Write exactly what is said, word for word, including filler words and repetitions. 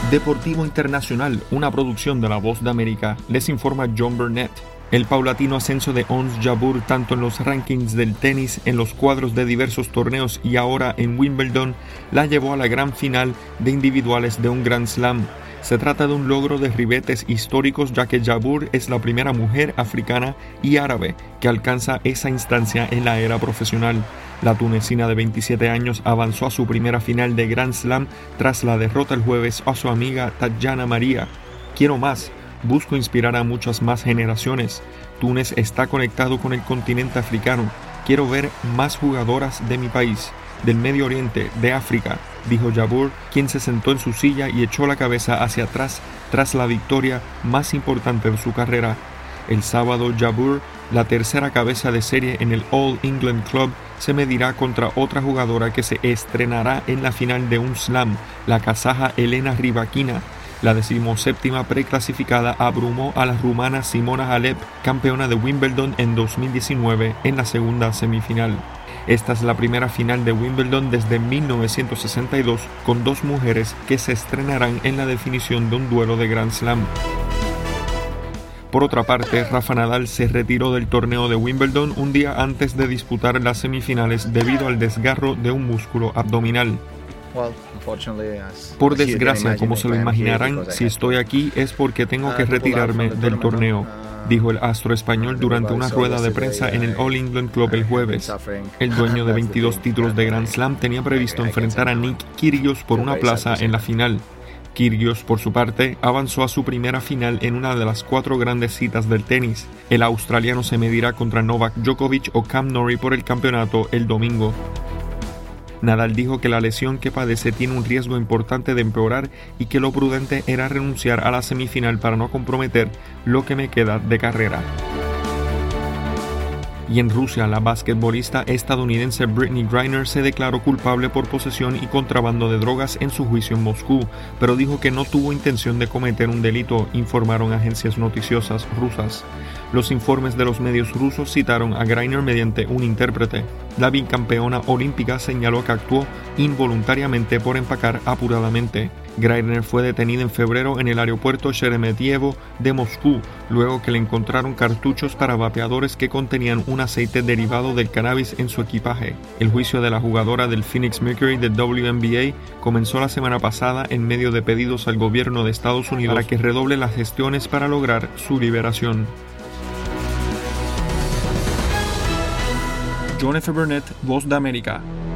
Deportivo Internacional, una producción de La Voz de América, les informa John Burnett. El paulatino ascenso de Ons Jabeur tanto en los rankings del tenis, en los cuadros de diversos torneos y ahora en Wimbledon, la llevó a la gran final de individuales de un Grand Slam. Se trata de un logro de ribetes históricos, ya que Jabeur es la primera mujer africana y árabe que alcanza esa instancia en la era profesional. La tunecina de veintisiete años avanzó a su primera final de Grand Slam tras la derrota el jueves a su amiga Tatjana Maria. Quiero más. Busco inspirar a muchas más generaciones. Túnez está conectado con el continente africano. Quiero ver más jugadoras de mi país, del Medio Oriente, de África, dijo Jabeur, quien se sentó en su silla y echó la cabeza hacia atrás tras la victoria más importante de su carrera. El sábado, Jabeur, la tercera cabeza de serie en el All England Club, se medirá contra otra jugadora que se estrenará en la final de un slam, la kazaja Elena Rybakina. La decimoséptima preclasificada abrumó a la rumana Simona Halep, campeona de Wimbledon en dos mil diecinueve, en la segunda semifinal. Esta es la primera final de Wimbledon desde mil novecientos sesenta y dos, con dos mujeres que se estrenarán en la definición de un duelo de Grand Slam. Por otra parte, Rafa Nadal se retiró del torneo de Wimbledon un día antes de disputar las semifinales debido al desgarro de un músculo abdominal. Por desgracia, como se lo imaginarán, si estoy aquí es porque tengo que retirarme del torneo, dijo el astro español durante una rueda de prensa en el All England Club el jueves. El dueño de veintidós títulos de Grand Slam tenía previsto enfrentar a Nick Kyrgios por una plaza en la final. Kyrgios, por su parte, avanzó a su primera final en una de las cuatro grandes citas del tenis. El australiano se medirá contra Novak Djokovic o Cam Norrie por el campeonato el domingo. Nadal dijo que la lesión que padece tiene un riesgo importante de empeorar y que lo prudente era renunciar a la semifinal para no comprometer lo que me queda de carrera. Y en Rusia, la basquetbolista estadounidense Brittney Griner se declaró culpable por posesión y contrabando de drogas en su juicio en Moscú, pero dijo que no tuvo intención de cometer un delito, informaron agencias noticiosas rusas. Los informes de los medios rusos citaron a Griner mediante un intérprete. La bicampeona olímpica señaló que actuó involuntariamente por empacar apuradamente. Griner fue detenida en febrero en el aeropuerto Sheremetyevo de Moscú, luego que le encontraron cartuchos para vapeadores que contenían un aceite derivado del cannabis en su equipaje. El juicio de la jugadora del Phoenix Mercury de W N B A comenzó la semana pasada en medio de pedidos al gobierno de Estados Unidos para que redoble las gestiones para lograr su liberación. John F. Burnett, Voz de América.